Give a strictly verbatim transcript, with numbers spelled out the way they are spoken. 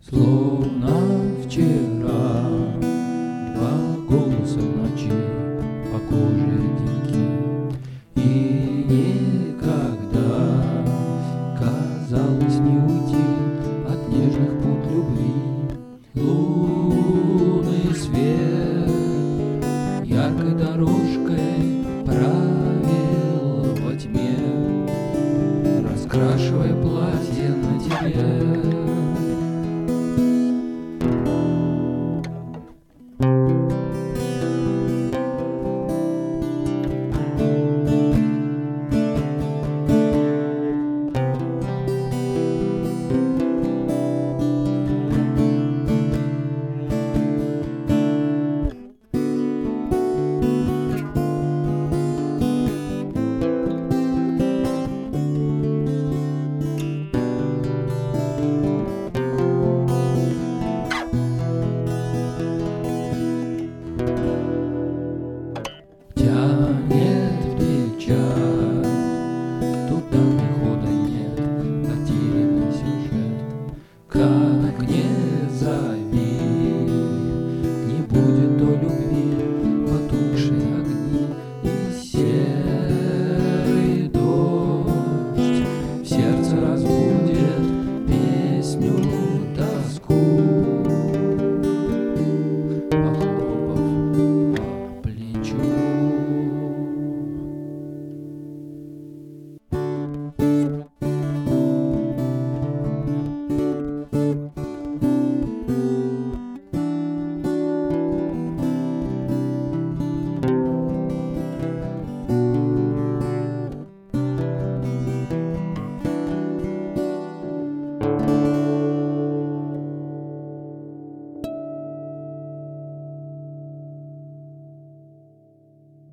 Словно вчера два голоса в ночи, похожие деньги, и никогда казалось не уйти от нежных пут любви. Лунный свет яркой дорожкой правил во тьме, раскрашивая платье на тебе.